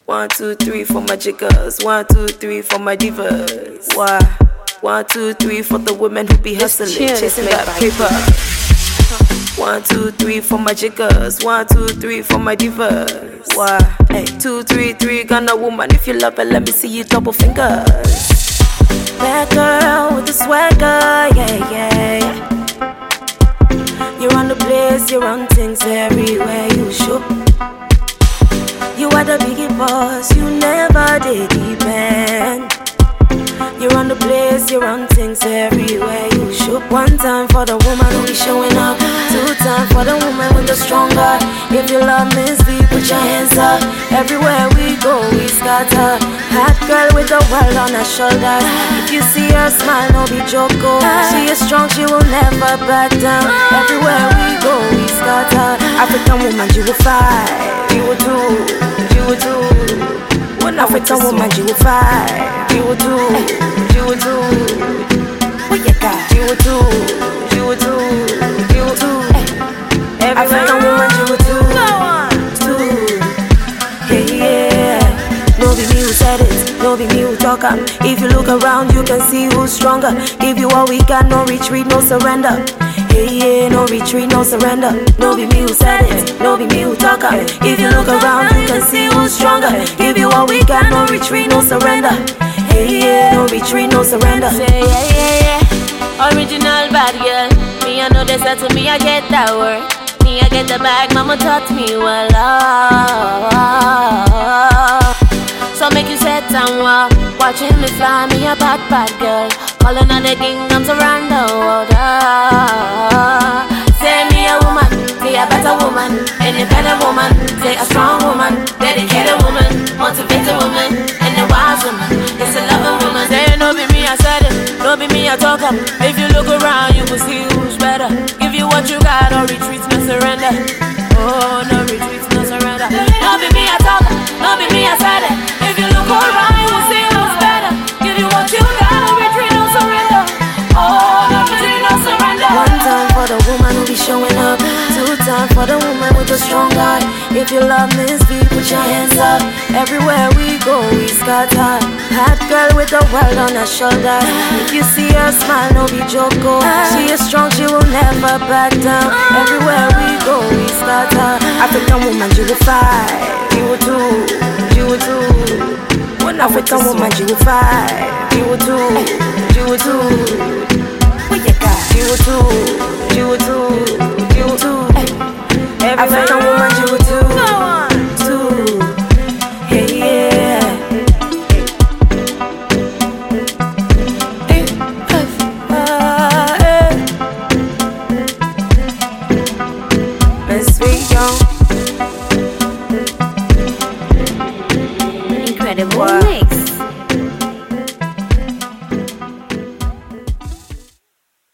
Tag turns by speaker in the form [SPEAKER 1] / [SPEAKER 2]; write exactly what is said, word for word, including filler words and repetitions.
[SPEAKER 1] One, two, three for my jiggers. One, two, three for my divas. Why? One, two, three for the women who be hustling, chasing that paper. One, two, three for my jiggers. One, two, three for my divas. Why? Hey, two, three, three, Ghana woman. If you love it, let me see you double fingers. That girl with the swagger, yeah, yeah. You're on the place, you're on things everywhere you show. You are the biggie boss, you never did depend. You're on the place, you're on things everywhere you show. One time for the woman who be showing up. Two time for the woman with the stronger. If you love Miss V, put your hands up. Everywhere we go, we scatter. Hot girl with the world on her shoulders. If you see her smile, no be joko. She is strong, she will never back down. Everywhere we go, we scatter. African woman, she will fight. She will do, she will do. One African woman, she will fight. She will do, she will do. What you got? She will do, she will do, she will do. African woman, she will do, do. Yeah, yeah. No be me who said it, no be me who talk am. If you look around, you can see who's stronger. Give you all we got, no retreat, no surrender. Yeah, yeah, no retreat, no surrender. No be me who said it, no be me who talk am. If you look around, you can see who's stronger. Give you all we got, no retreat, no surrender. Yeah, yeah, no retreat, no surrender.
[SPEAKER 2] Say yeah, yeah, yeah. Original bad girl. Me I know they said to me I get that word. Me I get the bag, mama taught me well. Oh. So make you set and walk. Watching me fly, me a bad, bad girl. Calling on the kingdoms around the world. Oh. Say me a woman, say a better woman, independent woman, say a strong woman, dedicated woman, motivated woman, and a wise woman. It's a loving woman. Say no be me, I said it. No be me, I talk up. If you look around, you will see who's better. Give you what you got, no retreat, no surrender. Oh, no retreat, no surrender. No be me, I talk up. No be me, I said it. If you look around, you will see who's better. Give you what you got, no retreat, no surrender. Oh, no retreat, no surrender.
[SPEAKER 1] One time for the woman who be showing up. Two time for the woman with the strong heart. If you love Miss V, put your hands up. Everywhere we go, we scatter. Hot girl with the world on her shoulders. If you see her smile, no be joko. She is strong, she will never back down. Everywhere we go, we scatter. African woman, she will fight. She will do, she will do. One African woman, she will fight. She will do, she will do. What you got? She will do, she will do, she will do. African woman, she will do, do. Yeah, yeah. Let's be young.
[SPEAKER 2] Incredible mix.